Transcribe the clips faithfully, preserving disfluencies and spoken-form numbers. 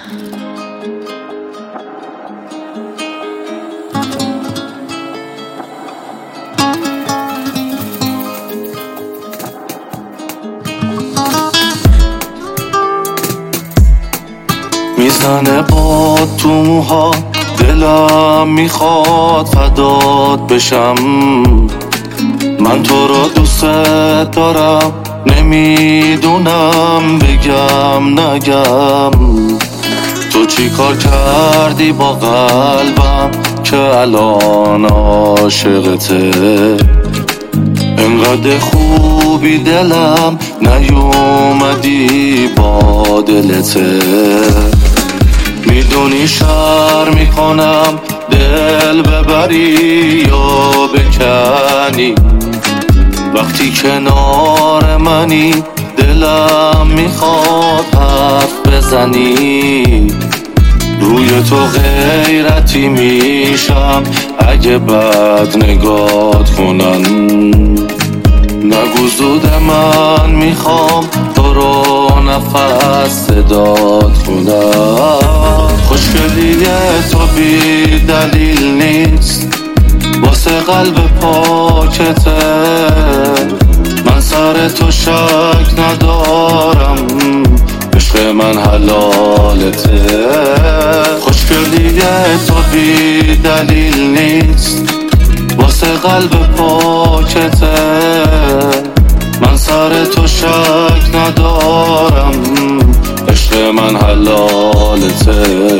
میزنه باد تو موها، دلم میخواد فدات بشم. من تو رو دوست دارم، نمیدونم بگم نگم. تو چی کار کردی با قلبم که الان عاشقته؟ انقدر خوبی دلم نیومدی با دلته. میدونی شر میکنم دل ببری یا بکنی. وقتی کنار منی دلم میخواد حرف بزنی. روی تو غیرتی میشم اگه بد نگات کنن. نگو زود من میخوام تو رو نفس صدات کنم. خوشگلیه تو بی دلیل نیست واسه قلب پاکته. من سر تو شک ندارم، عشق من حلالته. خوشگلیه تو بی دلیل نیست واسه قلب پاکته. من سر تو شک ندارم، عشق من حلالته.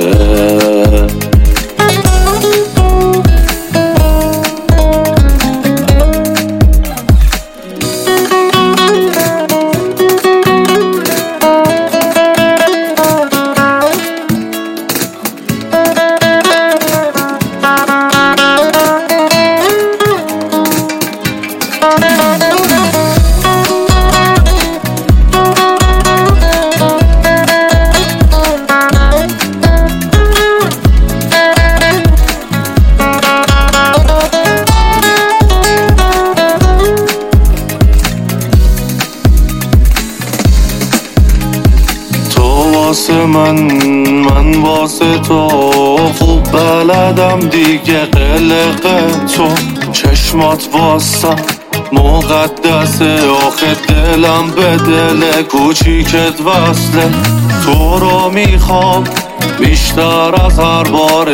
واسه من من واسه تو خوب بلدم دیگه. قلق تو چشمات واسه مقدسه. آخه دلم به دل کوچیکت وصله. تو رو میخوام بیشتر از هر بار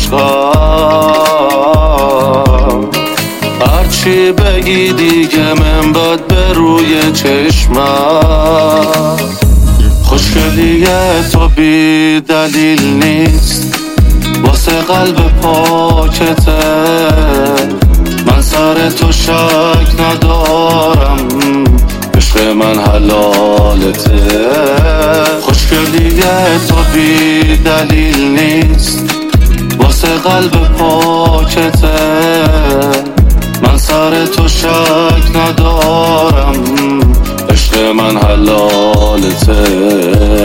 عشقم. هرچی بگی دیگه من بد به روی چشمم. خوشگلیه تو بی دلیل نیست واسه قلب پاکته. من سر تو شک ندارم، عشق من حلالته. خوشگلیه تو بی دلیل نیست واسه قلب پاکته. من سر تو شک ندارم، عشق من حلالته.